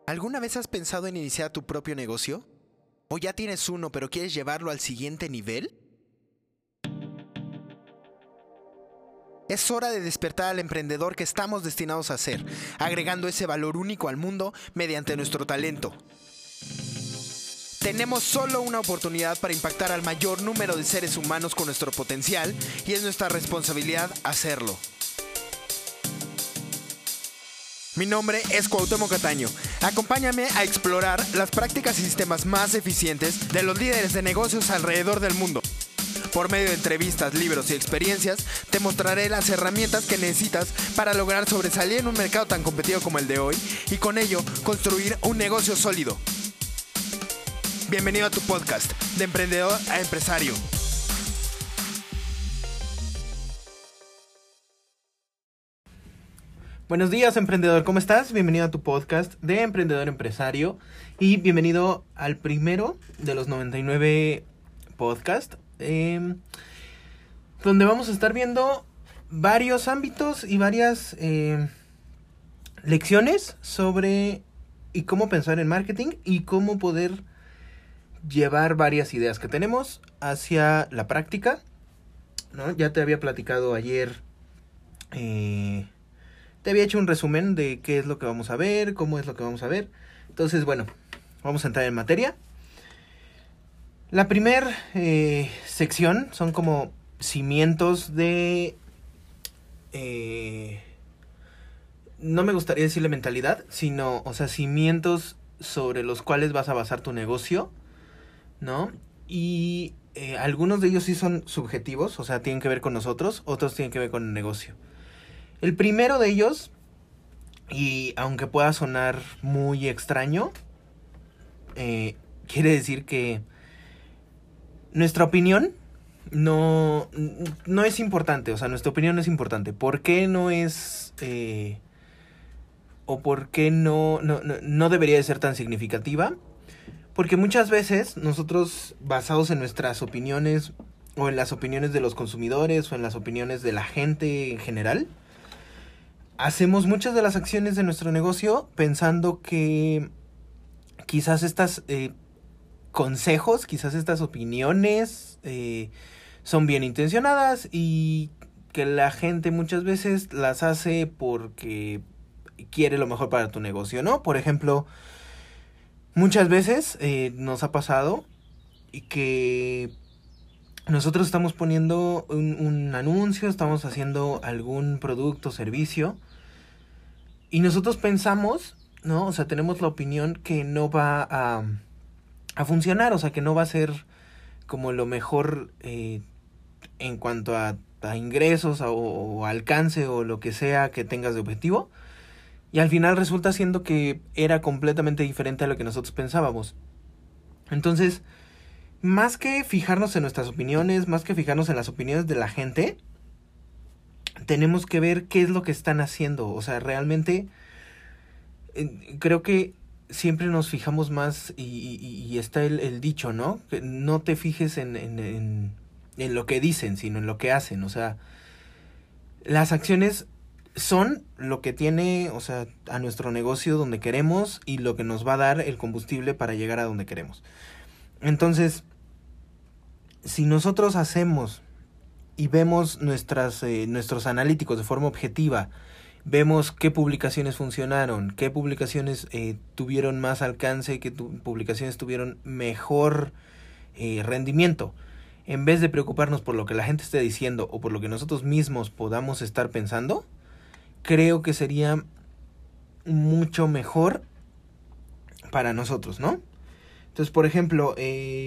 ¿Alguna vez has pensado en iniciar tu propio negocio? ¿O ya tienes uno pero quieres llevarlo al siguiente nivel? Es hora de despertar al emprendedor que estamos destinados a ser, agregando ese valor único al mundo mediante nuestro talento. Tenemos solo una oportunidad para impactar al mayor número de seres humanos con nuestro potencial y es nuestra responsabilidad hacerlo. Mi nombre es Cuauhtémoc Cataño. Acompáñame a explorar las prácticas y sistemas más eficientes de los líderes de negocios alrededor del mundo. Por medio de entrevistas, libros y experiencias, te mostraré las herramientas que necesitas para lograr sobresalir en un mercado tan competitivo como el de hoy y con ello construir un negocio sólido. Bienvenido a tu podcast, de emprendedor a empresario. Buenos días, emprendedor, ¿cómo estás? Bienvenido a tu podcast de Emprendedor Empresario y bienvenido al primero de los 99 podcasts, donde vamos a estar viendo varios ámbitos y varias lecciones sobre y cómo pensar en marketing y cómo poder llevar varias ideas que tenemos hacia la práctica, ¿no? Ya te había platicado ayer, te había hecho un resumen de qué es lo que vamos a ver, cómo es lo que vamos a ver. Entonces, bueno, vamos a entrar en materia. La primera sección son como cimientos de... no me gustaría decirle mentalidad, sino, cimientos sobre los cuales vas a basar tu negocio, ¿no? Y algunos de ellos sí son subjetivos, o sea, tienen que ver con nosotros, otros tienen que ver con el negocio. El primero de ellos, y aunque pueda sonar muy extraño, quiere decir que nuestra opinión no es importante, o sea, nuestra opinión no es importante. ¿Por qué no es, o por qué no debería de ser tan significativa? Porque muchas veces nosotros, basados en nuestras opiniones, o en las opiniones de los consumidores, o en las opiniones de la gente en general, hacemos muchas de las acciones de nuestro negocio pensando que quizás estos consejos, quizás estas opiniones son bien intencionadas y que la gente muchas veces las hace porque quiere lo mejor para tu negocio, ¿no? Por ejemplo, muchas veces nos ha pasado que nosotros estamos poniendo un anuncio, estamos haciendo algún producto o servicio y nosotros pensamos, ¿no? O sea, tenemos la opinión que no va a funcionar, o sea, que no va a ser como lo mejor en cuanto a ingresos o alcance o lo que sea que tengas de objetivo. Y al final resulta siendo que era completamente diferente a lo que nosotros pensábamos. Entonces, más que fijarnos en nuestras opiniones, más que fijarnos en las opiniones de la gente, tenemos que ver qué es lo que están haciendo. O sea, realmente creo que siempre nos fijamos más y está el dicho, ¿no? Que no te fijes en lo que dicen, sino en lo que hacen. O sea, las acciones son lo que tiene, o sea, a nuestro negocio donde queremos y lo que nos va a dar el combustible para llegar a donde queremos. Entonces, si nosotros hacemos y vemos nuestros analíticos de forma objetiva, vemos qué publicaciones funcionaron, qué publicaciones tuvieron más alcance, qué publicaciones tuvieron mejor rendimiento, en vez de preocuparnos por lo que la gente esté diciendo o por lo que nosotros mismos podamos estar pensando, creo que sería mucho mejor para nosotros, ¿no? Entonces, por ejemplo,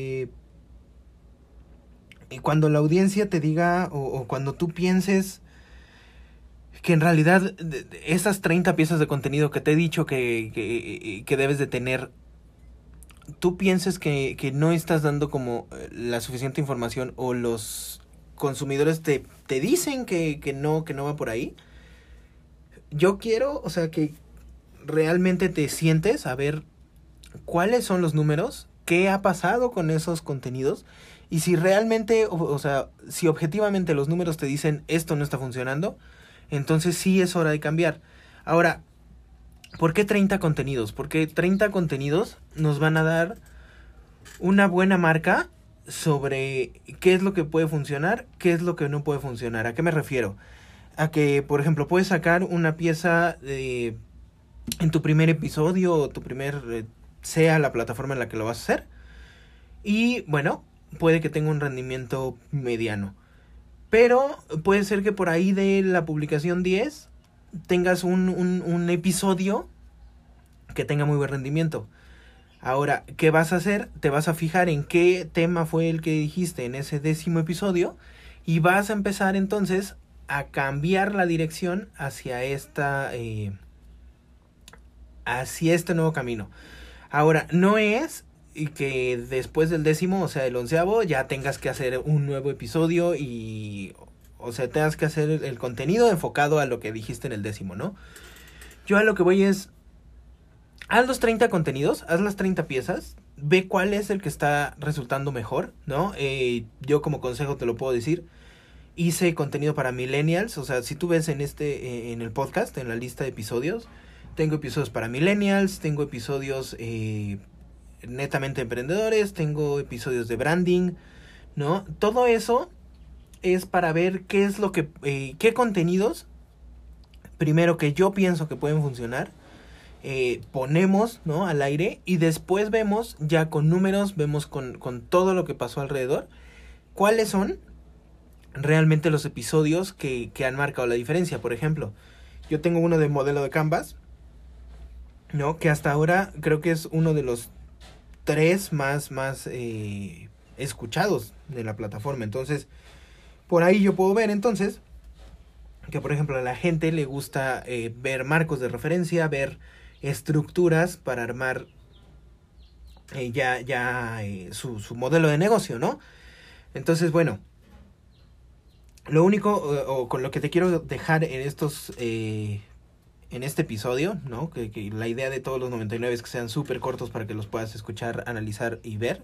cuando la audiencia te diga o cuando tú pienses que en realidad esas 30 piezas de contenido que te he dicho que debes de tener, tú pienses que no estás dando como la suficiente información o los consumidores te dicen que no va por ahí. Yo quiero, o sea, que realmente te sientes a ver cuáles son los números, qué ha pasado con esos contenidos y si realmente, o sea, si objetivamente los números te dicen esto no está funcionando, entonces sí es hora de cambiar. Ahora, ¿Por qué 30 contenidos? Porque 30 contenidos nos van a dar una buena marca sobre qué es lo que puede funcionar, qué es lo que no puede funcionar. ¿A qué me refiero? A que, por ejemplo, puedes sacar una pieza en tu primer episodio o tu primer, sea la plataforma en la que lo vas a hacer. Y bueno, puede que tenga un rendimiento mediano. Pero puede ser que por ahí de la publicación 10 tengas un episodio que tenga muy buen rendimiento. Ahora, ¿qué vas a hacer? Te vas a fijar en qué tema fue el que dijiste en ese 10º episodio y vas a empezar entonces a cambiar la dirección hacia hacia este nuevo camino. Ahora, no es que después del 10º, o sea, el 11º, ya tengas que hacer un nuevo episodio y, o sea, tengas que hacer el contenido enfocado a lo que dijiste en el 10º, ¿no? Yo a lo que voy es, haz los 30 contenidos, haz las 30 piezas, ve cuál es el que está resultando mejor, ¿no? Yo como consejo te lo puedo decir, hice contenido para millennials, o sea, si tú ves en en el podcast, en la lista de episodios, tengo episodios para millennials, tengo episodios netamente emprendedores, tengo episodios de branding, ¿no? Todo eso es para ver qué es lo que, qué contenidos, primero que yo pienso que pueden funcionar, ponemos, ¿no? Al aire y después vemos ya con números, vemos con todo lo que pasó alrededor, cuáles son realmente los episodios que han marcado la diferencia. Por ejemplo, yo tengo uno de modelo de Canvas, ¿no? Que hasta ahora creo que es uno de los 3 más escuchados de la plataforma. Entonces, por ahí yo puedo ver entonces que, por ejemplo, a la gente le gusta ver marcos de referencia, ver estructuras para armar su modelo de negocio, ¿no? Entonces, bueno, lo único o con lo que te quiero dejar en en este episodio, ¿no? Que la idea de todos los 99 es que sean súper cortos para que los puedas escuchar, analizar y ver.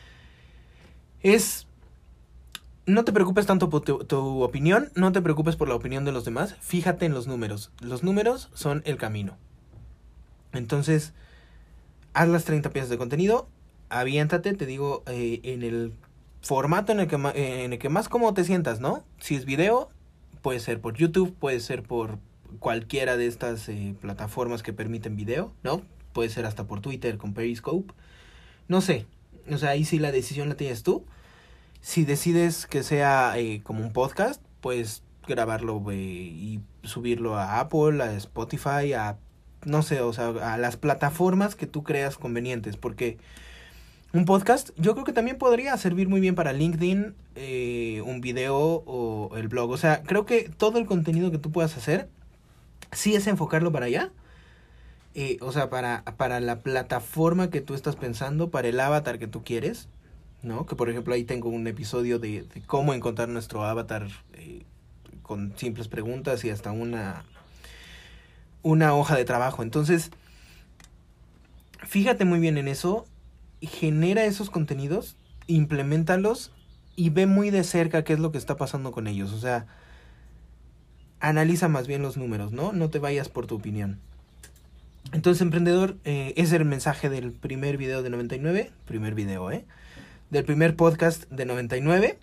No te preocupes tanto por tu opinión, no te preocupes por la opinión de los demás, fíjate en los números. Los números son el camino. Entonces, haz las 30 piezas de contenido, aviéntate, te digo, en el formato en el que más cómodo te sientas, ¿no? Si es video, puede ser por YouTube, puede ser por cualquiera de estas plataformas que permiten video, ¿no? Puede ser hasta por Twitter con Periscope. No sé, o sea, ahí sí la decisión la tienes tú. Si decides que sea como un podcast, pues grabarlo y subirlo a Apple, a Spotify, no sé, o sea, a las plataformas que tú creas convenientes, porque un podcast yo creo que también podría servir muy bien para LinkedIn, un video o el blog. O sea, creo que todo el contenido que tú puedas hacer, sí es enfocarlo para allá. O sea, para la plataforma que tú estás pensando, para el avatar que tú quieres, ¿no? Que por ejemplo ahí tengo un episodio de cómo encontrar nuestro avatar con simples preguntas y hasta una hoja de trabajo. Entonces, fíjate muy bien en eso, genera esos contenidos, impleméntalos y ve muy de cerca qué es lo que está pasando con ellos. O sea, analiza más bien los números, ¿no? No te vayas por tu opinión. Entonces, emprendedor, ese es el mensaje del primer video de 99. Primer video, del primer podcast de 99.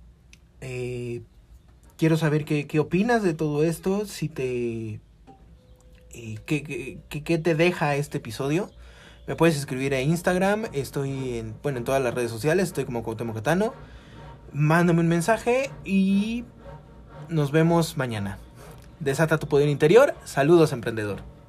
Quiero saber qué opinas de todo esto. Si te... ¿Qué te deja este episodio? Me puedes escribir a Instagram. Estoy en todas las redes sociales. Estoy como Cuauhtémoc Catano. Mándame un mensaje y nos vemos mañana. Desata tu poder interior. Saludos, emprendedor.